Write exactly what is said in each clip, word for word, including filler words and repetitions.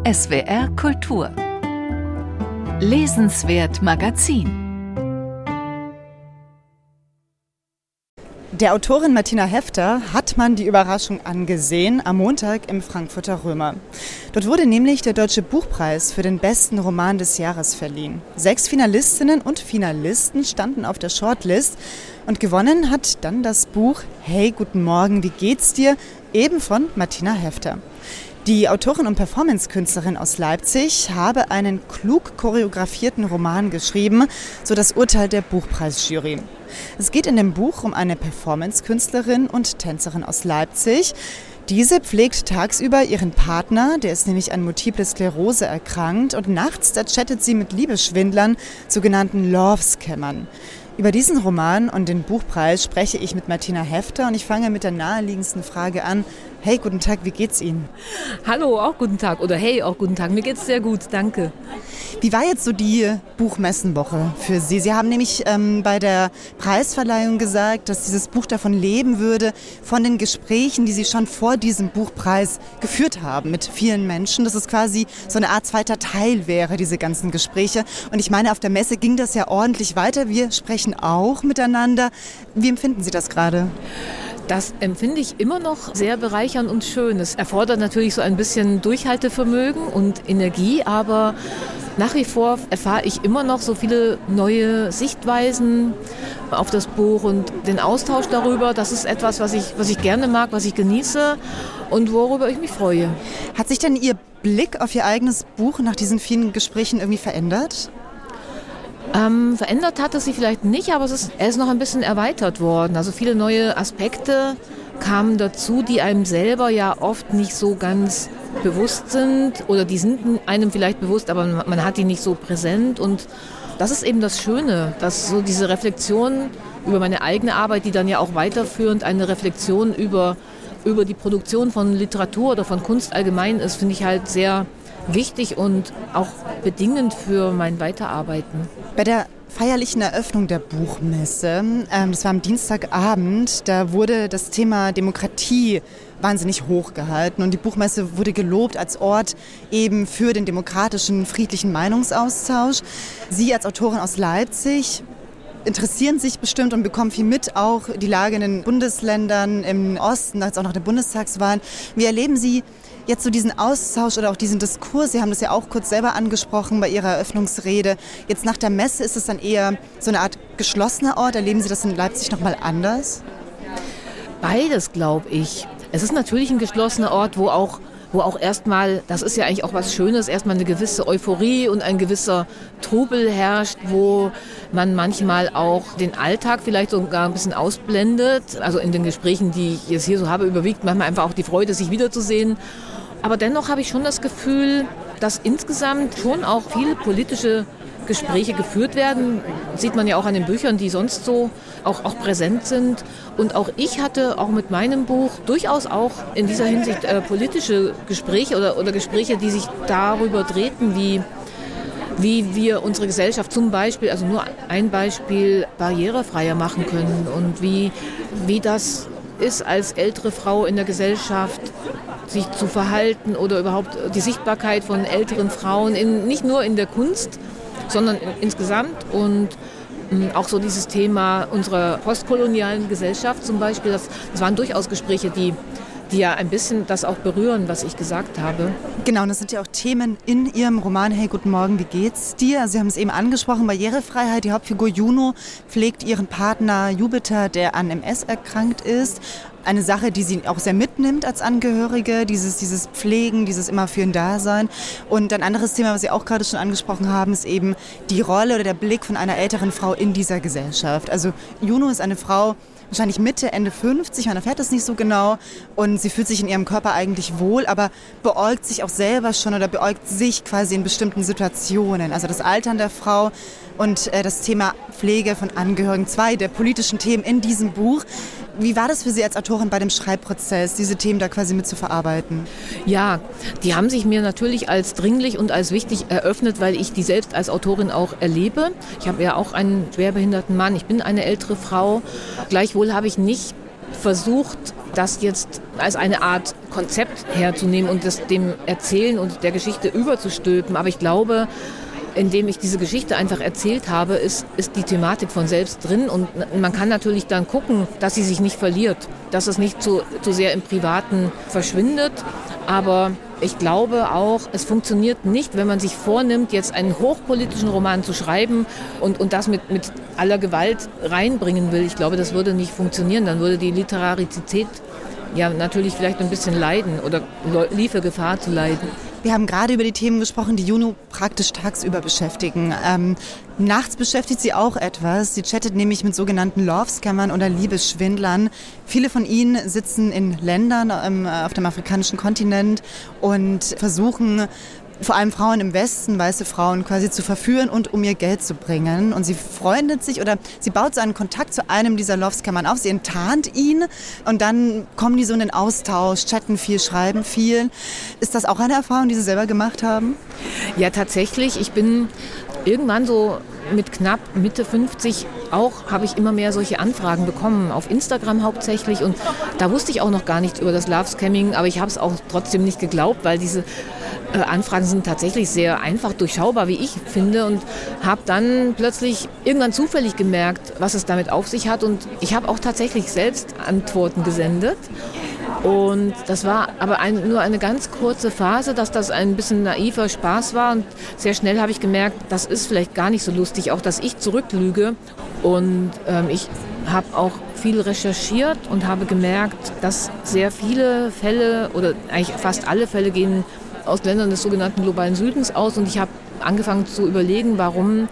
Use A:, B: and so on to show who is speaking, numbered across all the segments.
A: S W R Kultur. Lesenswert Magazin.
B: Der Autorin Martina Hefter hat man die Überraschung angesehen am Montag im Frankfurter Römer. Dort wurde nämlich der Deutsche Buchpreis für den besten Roman des Jahres verliehen. Sechs Finalistinnen und Finalisten standen auf der Shortlist und gewonnen hat dann das Buch Hey, guten Morgen, wie geht's dir? Eben von Martina Hefter. Die Autorin und Performancekünstlerin aus Leipzig habe einen klug choreografierten Roman geschrieben, so das Urteil der Buchpreisjury. Es geht in dem Buch um eine Performancekünstlerin und Tänzerin aus Leipzig. Diese pflegt tagsüber ihren Partner, der ist nämlich an Multiple Sklerose erkrankt, und nachts da chattet sie mit Liebesschwindlern, sogenannten Love-Scammern. Über diesen Roman und den Buchpreis spreche ich mit Martina Hefter und ich fange mit der naheliegendsten Frage an. Hey, guten Tag, wie geht's Ihnen?
C: Hallo, auch guten Tag. Oder hey, auch guten Tag. Mir geht's sehr gut, danke.
B: Wie war jetzt so die Buchmessenwoche für Sie? Sie haben nämlich ähm, bei der Preisverleihung gesagt, dass dieses Buch davon leben würde, von den Gesprächen, die Sie schon vor diesem Buchpreis geführt haben mit vielen Menschen. Dass es quasi so eine Art zweiter Teil wäre, diese ganzen Gespräche. Und ich meine, auf der Messe ging das ja ordentlich weiter. Wir sprechen auch miteinander. Wie empfinden Sie das gerade?
C: Das empfinde ich immer noch sehr bereichernd und schön. Es erfordert natürlich so ein bisschen Durchhaltevermögen und Energie, aber nach wie vor erfahre ich immer noch so viele neue Sichtweisen auf das Buch und den Austausch darüber. Das ist etwas, was ich, was ich gerne mag, was ich genieße und worüber ich mich freue.
B: Hat sich denn Ihr Blick auf Ihr eigenes Buch nach diesen vielen Gesprächen irgendwie verändert?
C: Ähm, verändert hat es sich vielleicht nicht, aber es ist, er ist noch ein bisschen erweitert worden. Also viele neue Aspekte kamen dazu, die einem selber ja oft nicht so ganz bewusst sind. Oder die sind einem vielleicht bewusst, aber man hat die nicht so präsent. Und das ist eben das Schöne, dass so diese Reflexion über meine eigene Arbeit, die dann ja auch weiterführend eine Reflexion über, über die Produktion von Literatur oder von Kunst allgemein ist, finde ich halt sehr wichtig und auch bedingend für mein Weiterarbeiten.
B: Bei der feierlichen Eröffnung der Buchmesse, ähm, das war am Dienstagabend, da wurde das Thema Demokratie wahnsinnig hochgehalten und die Buchmesse wurde gelobt als Ort eben für den demokratischen, friedlichen Meinungsaustausch. Sie als Autorin aus Leipzig interessieren sich bestimmt und bekommen viel mit, auch die Lage in den Bundesländern im Osten, als auch nach der Bundestagswahl. Wie erleben Sie jetzt so diesen Austausch oder auch diesen Diskurs? Sie haben das ja auch kurz selber angesprochen bei Ihrer Eröffnungsrede. Jetzt nach der Messe ist es dann eher so eine Art geschlossener Ort. Erleben Sie das in Leipzig nochmal anders?
C: Beides, glaube ich. Es ist natürlich ein geschlossener Ort, wo auch wo auch erstmal, das ist ja eigentlich auch was Schönes, erstmal eine gewisse Euphorie und ein gewisser Trubel herrscht, wo man manchmal auch den Alltag vielleicht sogar ein bisschen ausblendet. Also in den Gesprächen, die ich jetzt hier so habe, überwiegt manchmal einfach auch die Freude, sich wiederzusehen. Aber dennoch habe ich schon das Gefühl, dass insgesamt schon auch viele politische Gespräche geführt werden. Sieht man ja auch an den Büchern, die sonst so auch, auch präsent sind. Und auch ich hatte auch mit meinem Buch durchaus auch in dieser Hinsicht äh, politische Gespräche oder, oder Gespräche, die sich darüber drehten, wie, wie wir unsere Gesellschaft zum Beispiel, also nur ein Beispiel, barrierefreier machen können und wie, wie das ist, als ältere Frau in der Gesellschaft sich zu verhalten oder überhaupt die Sichtbarkeit von älteren Frauen, in, nicht nur in der Kunst, sondern insgesamt und mh, auch so dieses Thema unserer postkolonialen Gesellschaft zum Beispiel, das, das waren durchaus Gespräche, die, die ja ein bisschen das auch berühren, was ich gesagt habe.
B: Genau, und das sind ja auch Themen in Ihrem Roman Hey, guten Morgen, wie geht's dir? Also Sie haben es eben angesprochen, Barrierefreiheit. Die Hauptfigur Juno pflegt ihren Partner Jupiter, der an M S erkrankt ist. Eine Sache, die sie auch sehr mitnimmt als Angehörige, dieses, dieses Pflegen, dieses immer für ihn Dasein. Und ein anderes Thema, was Sie auch gerade schon angesprochen haben, ist eben die Rolle oder der Blick von einer älteren Frau in dieser Gesellschaft. Also Juno ist eine Frau, wahrscheinlich Mitte, Ende fünfzig, man erfährt das nicht so genau und sie fühlt sich in ihrem Körper eigentlich wohl, aber beäugt sich auch selber schon oder beäugt sich quasi in bestimmten Situationen. Also das Altern der Frau und äh, das Thema Pflege von Angehörigen, zwei der politischen Themen in diesem Buch. Wie war das für Sie als Autorin bei dem Schreibprozess, diese Themen da quasi mit zu verarbeiten?
C: Ja, die haben sich mir natürlich als dringlich und als wichtig eröffnet, weil ich die selbst als Autorin auch erlebe. Ich habe ja auch einen schwerbehinderten Mann, ich bin eine ältere Frau. Gleichwohl habe ich nicht versucht, das jetzt als eine Art Konzept herzunehmen und das dem Erzählen und der Geschichte überzustülpen. Aber ich glaube, indem ich diese Geschichte einfach erzählt habe, ist, ist die Thematik von selbst drin. Und man kann natürlich dann gucken, dass sie sich nicht verliert, dass es nicht zu, zu sehr im Privaten verschwindet. Aber ich glaube auch, es funktioniert nicht, wenn man sich vornimmt, jetzt einen hochpolitischen Roman zu schreiben und, und das mit, mit aller Gewalt reinbringen will. Ich glaube, das würde nicht funktionieren. Dann würde die Literarizität ja natürlich vielleicht ein bisschen leiden oder liefe Gefahr zu leiden.
B: Wir haben gerade über die Themen gesprochen, die Juno praktisch tagsüber beschäftigen. Ähm, nachts beschäftigt sie auch etwas. Sie chattet nämlich mit sogenannten Love-Scammern oder Liebesschwindlern. Viele von ihnen sitzen in Ländern ähm, auf dem afrikanischen Kontinent und versuchen, vor allem Frauen im Westen, weiße Frauen quasi zu verführen und um ihr Geld zu bringen. Und sie freundet sich oder sie baut so einen Kontakt zu einem dieser Love-Scammern auf. Sie enttarnt ihn und dann kommen die so in den Austausch, chatten viel, schreiben viel. Ist das auch eine Erfahrung, die Sie selber gemacht haben?
C: Ja, tatsächlich. Ich bin irgendwann so mit knapp Mitte fünfzig auch, habe ich immer mehr solche Anfragen bekommen, auf Instagram hauptsächlich. Und da wusste ich auch noch gar nichts über das Love-Scamming, aber ich habe es auch trotzdem nicht geglaubt, weil diese äh, Anfragen sind tatsächlich sehr einfach durchschaubar, wie ich finde. Und habe dann plötzlich irgendwann zufällig gemerkt, was es damit auf sich hat. Und ich habe auch tatsächlich selbst Antworten gesendet. Und das war aber ein, nur eine ganz kurze Phase, dass das ein bisschen naiver Spaß war. Und sehr schnell habe ich gemerkt, das ist vielleicht gar nicht so lustig, auch dass ich zurücklüge. Und ähm, ich habe auch viel recherchiert und habe gemerkt, dass sehr viele Fälle oder eigentlich fast alle Fälle gehen aus Ländern des sogenannten globalen Südens aus. Und ich habe angefangen zu überlegen, warum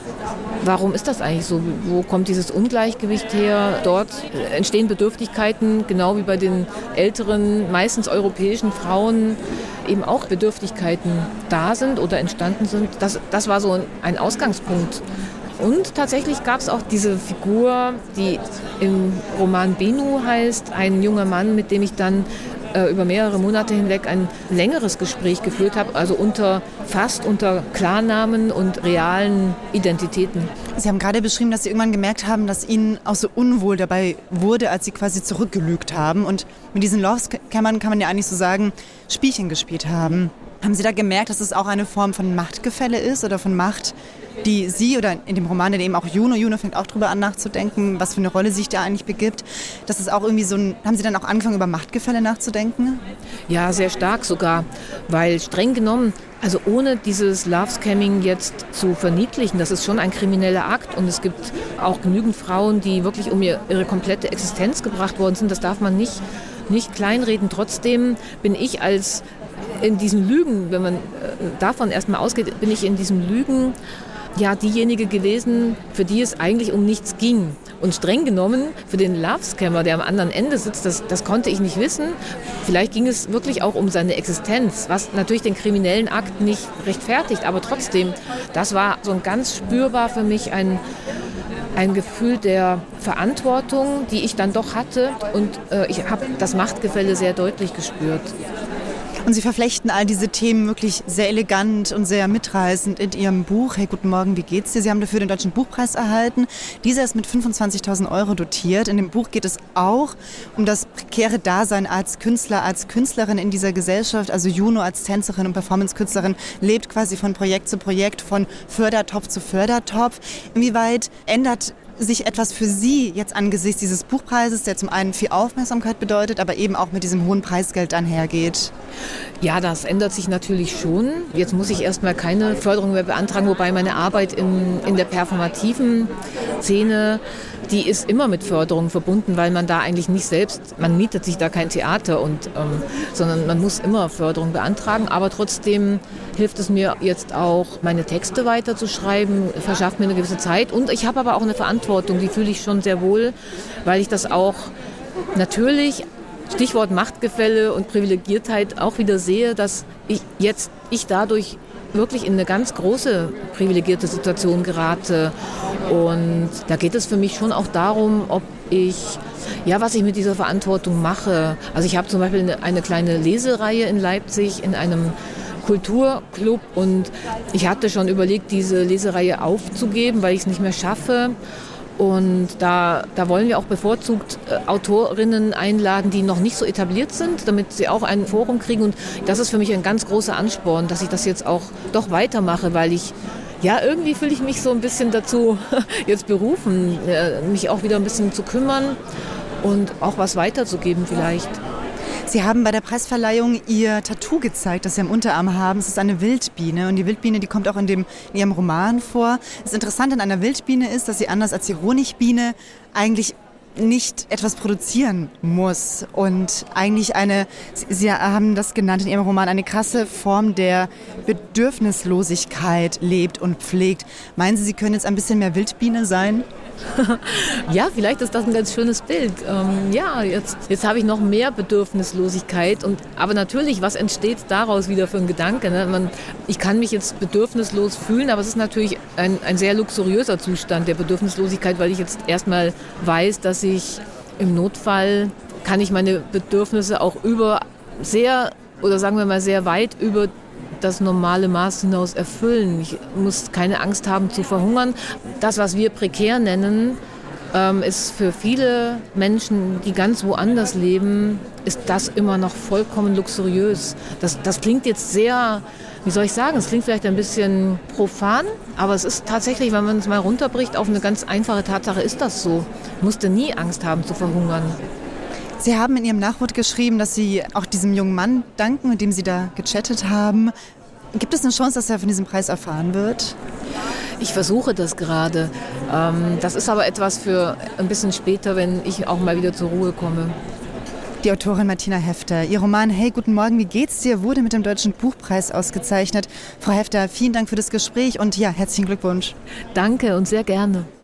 C: Warum ist das eigentlich so? Wo kommt dieses Ungleichgewicht her? Dort entstehen Bedürftigkeiten, genau wie bei den älteren, meistens europäischen Frauen eben auch Bedürftigkeiten da sind oder entstanden sind. Das, das war so ein Ausgangspunkt. Und tatsächlich gab es auch diese Figur, die im Roman Benu heißt, ein junger Mann, mit dem ich dann äh, über mehrere Monate hinweg ein längeres Gespräch geführt habe, also unter fast unter Klarnamen und realen Identitäten.
B: Sie haben gerade beschrieben, dass Sie irgendwann gemerkt haben, dass Ihnen auch so unwohl dabei wurde, als Sie quasi zurückgelügt haben. Und mit diesen Love-Scammern kann man ja eigentlich so sagen, Spielchen gespielt haben. Haben Sie da gemerkt, dass es auch eine Form von Machtgefälle ist oder von Macht, die Sie oder in dem Roman, in dem auch Juno, Juno fängt auch drüber an nachzudenken, was für eine Rolle sie sich da eigentlich begibt, dass es auch irgendwie so ein, haben Sie dann auch angefangen, über Machtgefälle nachzudenken?
C: Ja, sehr stark sogar, weil streng genommen, also ohne dieses Love-Scamming jetzt zu verniedlichen, das ist schon ein krimineller Akt und es gibt auch genügend Frauen, die wirklich um ihr, ihre komplette Existenz gebracht worden sind, das darf man nicht, nicht kleinreden. Trotzdem bin ich als in diesen Lügen, wenn man äh, davon erstmal ausgeht, bin ich in diesen Lügen ja diejenige gewesen, für die es eigentlich um nichts ging. Und streng genommen, für den Love-Scammer, der am anderen Ende sitzt, das, das konnte ich nicht wissen. Vielleicht ging es wirklich auch um seine Existenz, was natürlich den kriminellen Akt nicht rechtfertigt. Aber trotzdem, das war so ein ganz spürbar für mich ein, ein Gefühl der Verantwortung, die ich dann doch hatte. Und äh, ich habe das Machtgefälle sehr deutlich gespürt.
B: Und Sie verflechten all diese Themen wirklich sehr elegant und sehr mitreißend in Ihrem Buch. Hey, guten Morgen, wie geht's dir? Sie haben dafür den Deutschen Buchpreis erhalten. Dieser ist mit fünfundzwanzigtausend Euro dotiert. In dem Buch geht es auch um das prekäre Dasein als Künstler, als Künstlerin in dieser Gesellschaft. Also Juno als Tänzerin und Performance-Künstlerin lebt quasi von Projekt zu Projekt, von Fördertopf zu Fördertopf. Inwieweit ändert sich etwas für Sie jetzt angesichts dieses Buchpreises, der zum einen viel Aufmerksamkeit bedeutet, aber eben auch mit diesem hohen Preisgeld einhergeht?
C: Ja, das ändert sich natürlich schon. Jetzt muss ich erstmal keine Förderung mehr beantragen, wobei meine Arbeit in, in der performativen Szene, die ist immer mit Förderung verbunden, weil man da eigentlich nicht selbst, man mietet sich da kein Theater, und, ähm, sondern man muss immer Förderung beantragen. Aber trotzdem hilft es mir jetzt auch, meine Texte weiterzuschreiben, verschafft mir eine gewisse Zeit. Und ich habe aber auch eine Verantwortung, die fühle ich schon sehr wohl, weil ich das auch natürlich, Stichwort Machtgefälle und Privilegiertheit, auch wieder sehe, dass ich jetzt ich dadurch wirklich in eine ganz große privilegierte Situation gerate. Und da geht es für mich schon auch darum, ob ich, ja, was ich mit dieser Verantwortung mache. Also ich habe zum Beispiel eine, eine kleine Lesereihe in Leipzig in einem Kulturclub und ich hatte schon überlegt, diese Lesereihe aufzugeben, weil ich es nicht mehr schaffe. Und da, da wollen wir auch bevorzugt äh, Autorinnen einladen, die noch nicht so etabliert sind, damit sie auch ein Forum kriegen. Und das ist für mich ein ganz großer Ansporn, dass ich das jetzt auch doch weitermache, weil ich, ja, irgendwie fühle ich mich so ein bisschen dazu jetzt berufen, äh, mich auch wieder ein bisschen zu kümmern und auch was weiterzugeben vielleicht.
B: Sie haben bei der Preisverleihung Ihr Tattoo gezeigt, das Sie am Unterarm haben. Es ist eine Wildbiene und die Wildbiene, die kommt auch in, dem, in Ihrem Roman vor. Das Interessante an einer Wildbiene ist, dass sie anders als die Honigbiene eigentlich nicht etwas produzieren muss und eigentlich eine, Sie haben das genannt in Ihrem Roman, eine krasse Form der Bedürfnislosigkeit lebt und pflegt. Meinen Sie, Sie können jetzt ein bisschen mehr Wildbiene sein?
C: Ja, vielleicht ist das ein ganz schönes Bild. Ähm, ja, jetzt, jetzt habe ich noch mehr Bedürfnislosigkeit. Und, aber natürlich, was entsteht daraus wieder für ein Gedanke? Ne? Man, ich kann mich jetzt bedürfnislos fühlen, aber es ist natürlich ein, ein sehr luxuriöser Zustand der Bedürfnislosigkeit, weil ich jetzt erstmal weiß, dass ich im Notfall kann ich meine Bedürfnisse auch über sehr, oder sagen wir mal sehr weit über das normale Maß hinaus erfüllen. Ich muss keine Angst haben zu verhungern. Das, was wir prekär nennen, ähm, ist für viele Menschen, die ganz woanders leben, ist das immer noch vollkommen luxuriös. Das, das klingt jetzt sehr, wie soll ich sagen, es klingt vielleicht ein bisschen profan, aber es ist tatsächlich, wenn man es mal runterbricht, auf eine ganz einfache Tatsache ist das so. Ich musste nie Angst haben zu verhungern.
B: Sie haben in Ihrem Nachwort geschrieben, dass Sie auch diesem jungen Mann danken, mit dem Sie da gechattet haben. Gibt es eine Chance, dass er von diesem Preis erfahren wird?
C: Ich versuche das gerade. Das ist aber etwas für ein bisschen später, wenn ich auch mal wieder zur Ruhe komme.
B: Die Autorin Martina Hefter. Ihr Roman Hey, guten Morgen, wie geht's dir? Wurde mit dem Deutschen Buchpreis ausgezeichnet. Frau Hefter, vielen Dank für das Gespräch und ja, herzlichen Glückwunsch.
C: Danke und sehr gerne.